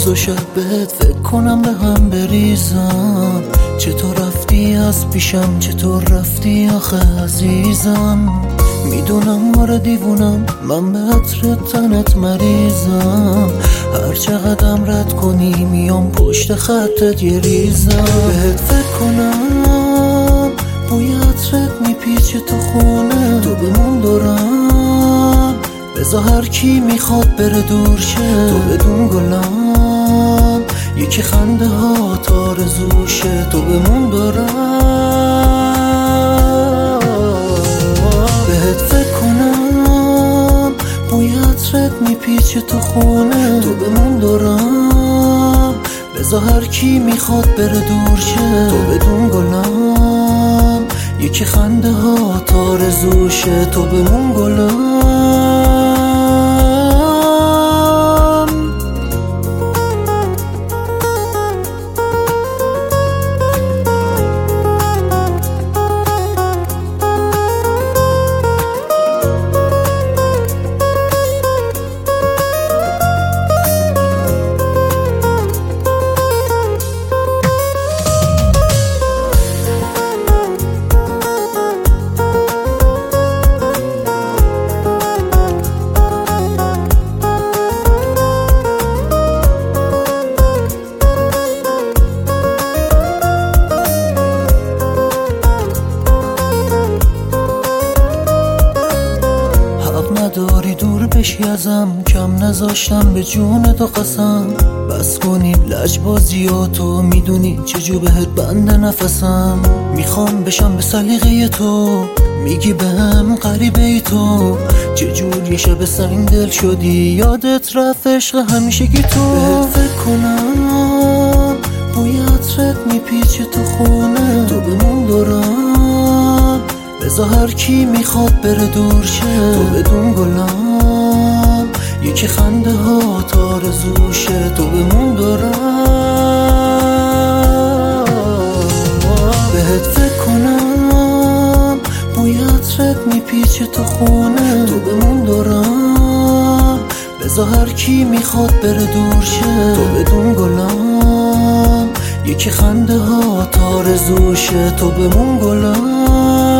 روز و شب بهت فکر کنم به هم بریزم. چطور رفتی از پیشم، چطور رفتی آخه عزیزم. میدونم آره دیوونم، من به عطر تنت مریضم. هر چقدرم رد کنی میام پشت خطت یه ریزم. بهت فکر کنم بوی عطرت میپیچه تو خونه، تو بمون دورم. بذار هر کی میخواد بره دور شه، تو بدون گلم. یکی خنده ها آرزوشه، تو بمون دورم. بهت فکر کنم بوی عطرت میپیچه تو خونه، تو بمون دورم. بذار هر کی میخواد بره دور شه، تو بدون گلم. یکی خنده ها آرزوشه، تو بمون گلم. نداری دور بشی ازم، کم نذاشتم به جون تو قسم. بس کنیم لجبازیاتو، میدونی چجور بهت بنده نفسم. میخوام بشم به سلیقه تو، میگی بهم غریبه ای تو. چجور یه شب سنگ دل شدی، یادت رفت عشق همیشگی تو. بهت فکر کنم بوی عطرت میپیچه تو خونه، تو بمون دورم. بذار هر کی میخواد بره دور شه، تو بدون گلم. یکی خنده ها آرزوشه، تو بمون دورم. بهت فکر کنم بوی عطرت میپیچه تو خونه، تو بمون دورم. بذار هر کی میخواد بره دور شه، تو بدون گلم. یکی خنده ها آرزوشه، تو بمون گلم.